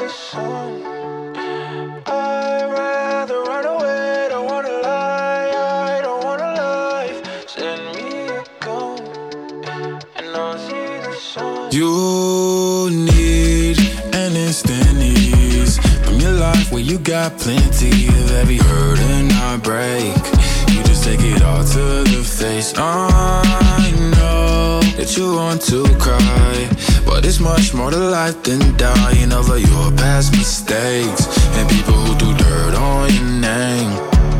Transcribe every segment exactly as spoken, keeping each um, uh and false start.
the sun. I'd rather run away, don't wanna lie, I don't want a life. Send me a gun, and I'll see the sun. You need an instant ease from your life where you got plenty of every hurt and heartbreak. You just take it all to the face. I know that you want to cry, but it's much more to life than dying over your past mistakes and people who do dirt on your name.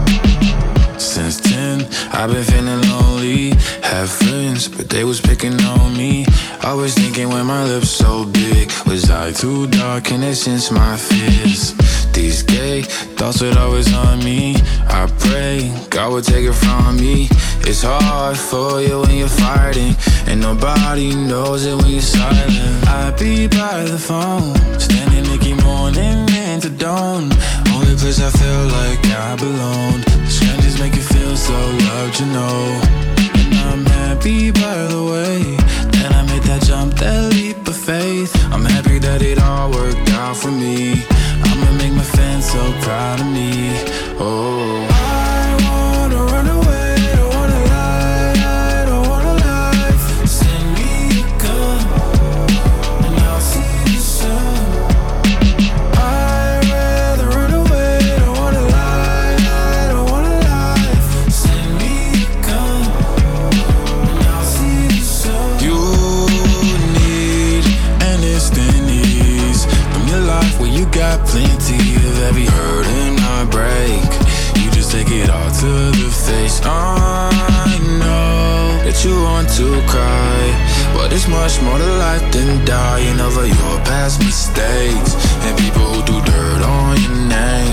Since ten, I've been feeling lonely. Had friends, but they was picking on me. Always thinking when my lips so big, was I too dark and they sense my fears? These gay thoughts would always on me. I pray God would take it from me. It's hard for you when you're fighting, and nobody knows it when you're silent. I be by the phone, standing Nicky morning into dawn. Only place I feel like I belong. Strangers make you feel so loved, you know. And I'm happy by the way that I made that jump, that leap of faith. I'm happy that it all worked out for me. I'ma make my fans so proud of me. Oh, I wanna run away, don't wanna lie, I don't want a life. Send me a gun, and I'll see the sun. I'd rather run away, don't wanna lie, I don't want a life. Send me a gun, and I'll see the sun. You need an instant ease from your life where you got plenty of every hurt and heartbreak. You just take it all to the face. I know that you want to cry, but it's much more to life than dying over your past mistakes and people who do dirt on your name.